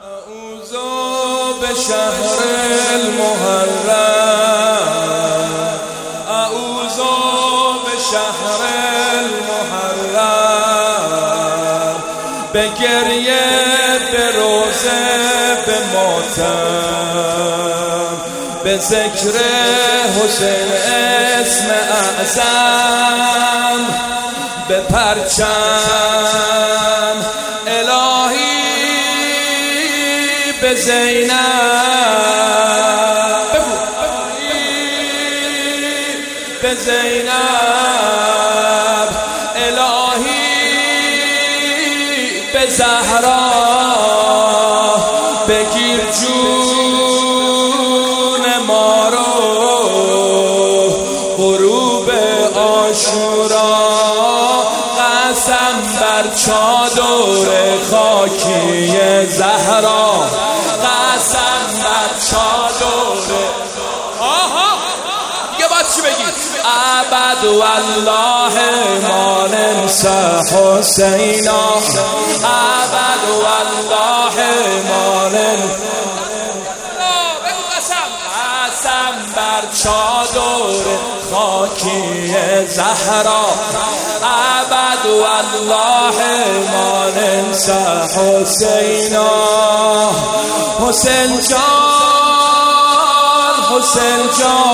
اعوذ بشهر المحرم، اعوذ بشهر المحرم، به گریه، به روزه، به ماتم، به ذکر حسین اسم اعظم، به پرچم الهی، به زینب، به زینب الهی، به زهرا بگیر جون ما رو، غروب عاشورا قسم بر چادر خاکی زهرا، قسم بر چادر. آها یه باید چی بگی؟ ابد والله ما ننسى حسینا، ابد والله ما ننسى. بگو قسم بر چادر خاکی زهرا، ابد والله ما ننسى حسینا. حسین جان، حسین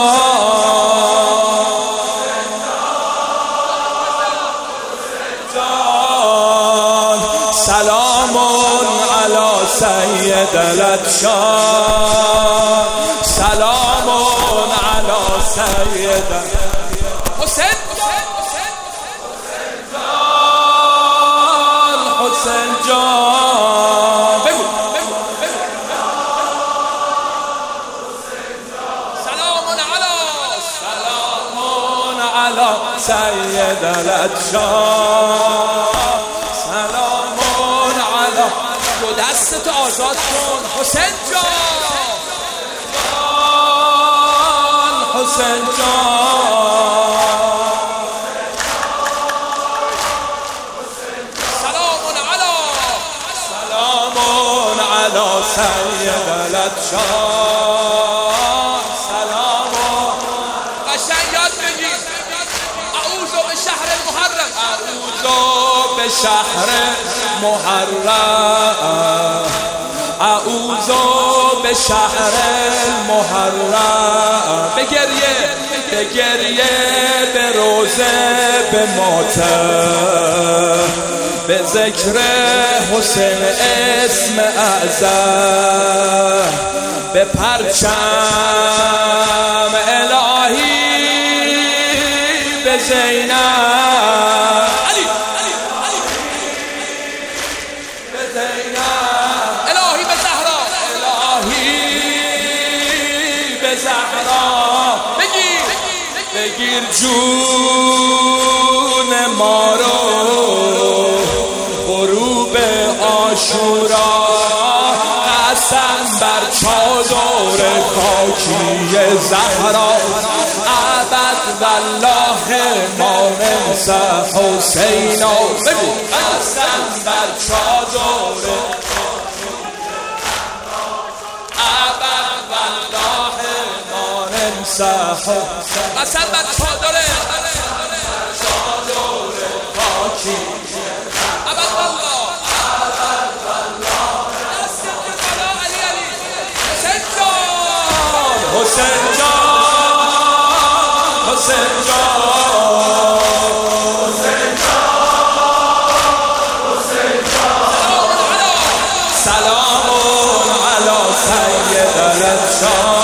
جان، سلام علی سید الادشان، سلام علی سید حسین جان، حسین جان. بگو سلام علی سید الادشان، سلام علی. دو دستت آزاد کن حسین جان، حسین جان. سلام علی سید الادشان، سلام. قشنگ یاد بگیر. اعوذ بشهر المحرم، اعوذ بشهر محرم، اعوذ بشهر المحرم، به گریه، به گریه، به روزه، به ماتم، به ذکر حسین اسم اعظم، به پرچم الهی، به زینب الهی، به زهرا الهی، به زهرا. بگیر جون ما رو، غروب عاشورا قسم بر چادر خاکی زهرا، ابد والله ما ننسى حسینا. بگو قسم بر چادر، ابد والله ما ننسى حسینا، قسم بر چادر خاکی، ابد والله، ابد والله. حسین جان، حسین جان، حسین جان، حسین جان، حسین جان. سلام علی سید الادشان،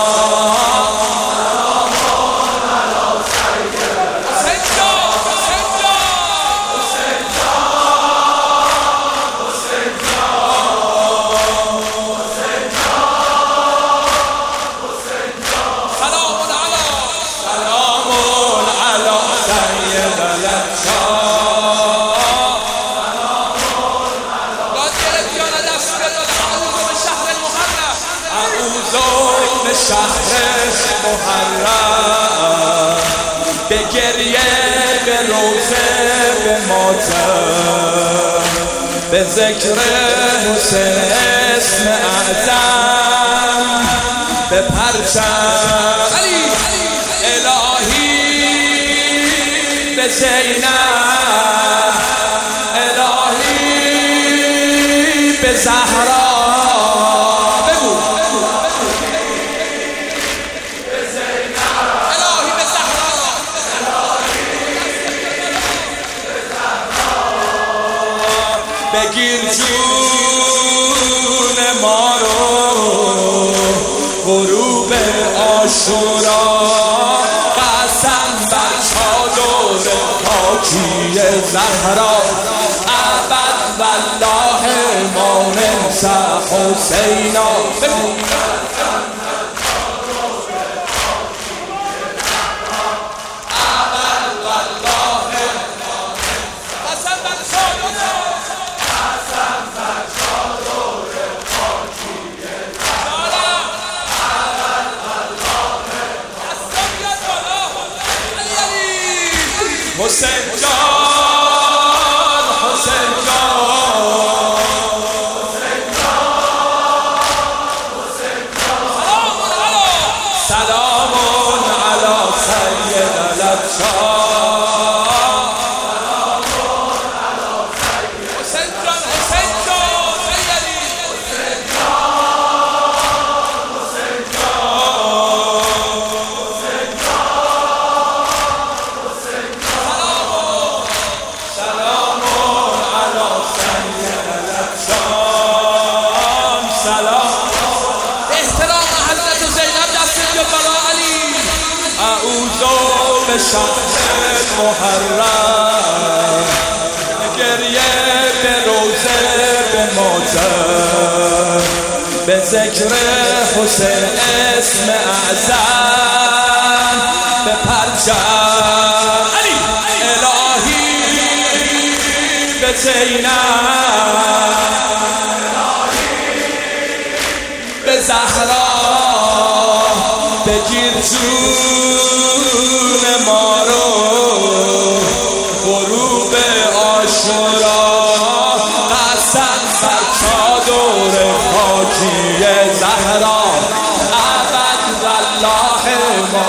شهر محرم، به گریه، به روزه، به ماتم، به ذکر حسین اسم اعظم به پرچم الهی به زینب الهی به زهرا بگو به زینب الهی به زهرا بگیر جون ما رو غروب عاشورا قسم بر چادر خاکی زهرا ابد والله ما ننسى حسینا حسین جان حسین جان سلام علی سید الابشار حسین جان حسین جان حسین جان حسین به شهر محرم گریه به روزه به ماتم به ذکر حسین اسم اعظم به پرچم الهی به زینب به زهرا بگیر جون ما رو غروب عاشورا قسم بر چادر خاکی زهرا ابد والله ما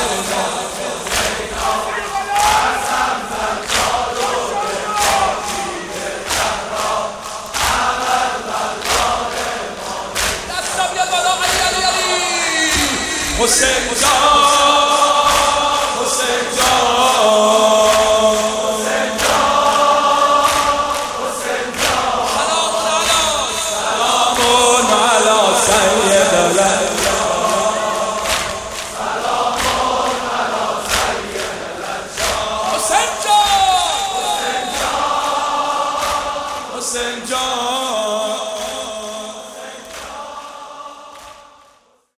حسین جان حسین جان حسین جان حسین جان سلام علی سید الابشار سلام علی سید الابشار حسین جان حسین جان حسین جان